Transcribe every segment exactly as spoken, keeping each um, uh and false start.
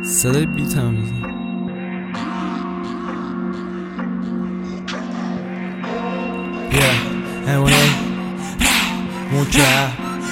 صدای بیت هم میزن. Yeah, همونه موکه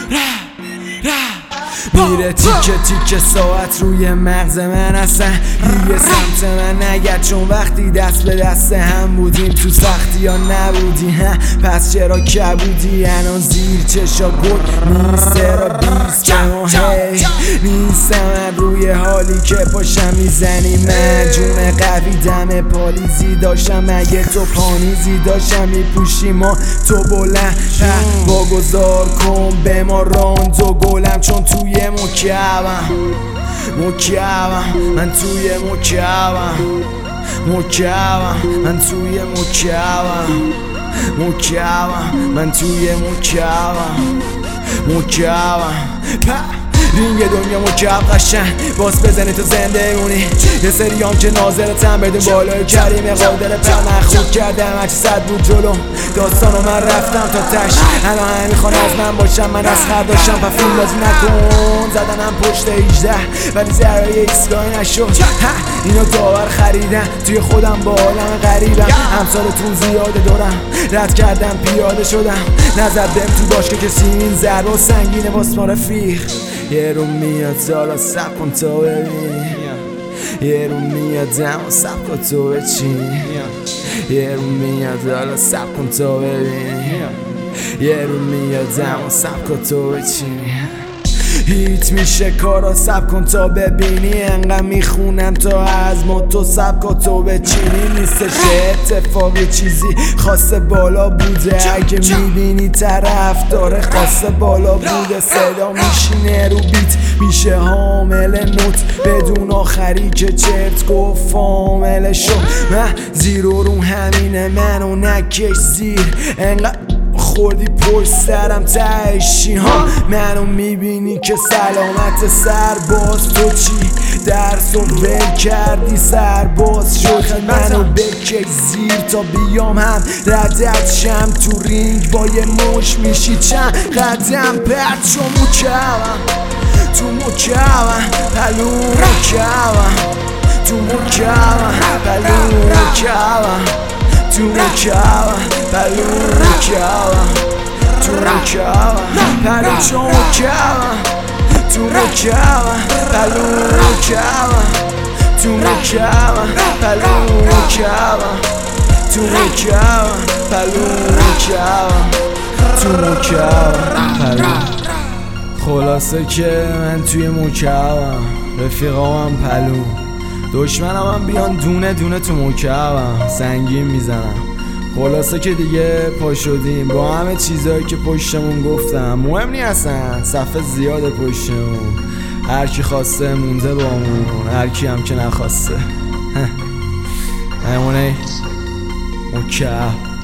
میره تیکه تیکه ساعت روی مغز من اصلا روی سمت من نگرد، چون وقتی دست به دست هم بودیم تو سختی یا نبودی ها، پس چرا کبودی الان زیر چشا گل نیسته را بیست ما هی نیستم روی حالی که پاشم میزنی من جون قوی دم پالیزی داشتم مگه تو پانیزی داشتم میپوشی ما تو بلند واگذار کن به ما راند و گلم، چون توی مکعبم مکعبم من توی مکعبم مکعبم من توی مکعبم مکعبم من توی مکعبم مکعبم رینگ دنیا مکعب قشنگ باز بزنی تو زنده مونی، یه سری هم که ناظرتم بدون بالای کریم قادر پر مخود کردم هرچی صد بود جلو داستانو من رفتم تا تش، الان همه میخوان از من باشم من از خر داشتم پا فیلم بازی نکن زدنم پشت هجده ولی زرای ایکسگاهی نشد، اینو داور خریدن توی خودم با عالم غریبم، امثالتون زیاده دارم رد کردم پیاده شدم نزد بهم تو باشگاه کسی این ضربه و سنگینه واس ما رفیق، یه رو میاد زالا سب کن تو ببین، یه رو میاد دم و سب کن تو بچین، یه رو میاد زالا سب کن تو ببین، یه رو میاد دم و سب کن تو بچین، هیت میشه کارا سب کن تا ببینی، انقدر میخونم تا از ما تو سب کن تو بچینی، نیستش اتفاقی چیزی خاصه بالا بوده، اگه میبینی طرف داره خاصه بالا بوده، صدا میشینه رو بیت میشه حامل نوت بدون آخری که چرت گفت فامل شو، من زیرو رو همینه منو نکش زیر انقدر خوردی پشت سرم تایشی ها، منو میبینی که سلامت سرباز، تو چی درس و ول کردی سرباز شد، منو بکش زیر تا بیام هم ردت شم تو رینگ با یه مش میشی چند قدم پرد شو مکعبم تو مکعبم پلو مکعبم تو مکعبم پلو مکعبم تو مکعبم پلو مکعبم تو مکعبم پلو چو مکعبم تو مکعبم پلو مکعبم تو مکعبم پلو مکعبم تو مکعبم پلو مکعبم تو مکعبم پلو. خلاصه که من توی مکعبم رفیقامم پلو، دشمنم هم بیان دونه دونه تو مکعبم سنگین میزنم، خلاصه که دیگه پا شدیم با همه چیزایی که پشتمون گفتم، مهم نی اصلا صفحه زیاده پشتمون، هرکی خواسته مونده بامون هرکی هم که نخواسته همونه مکعب.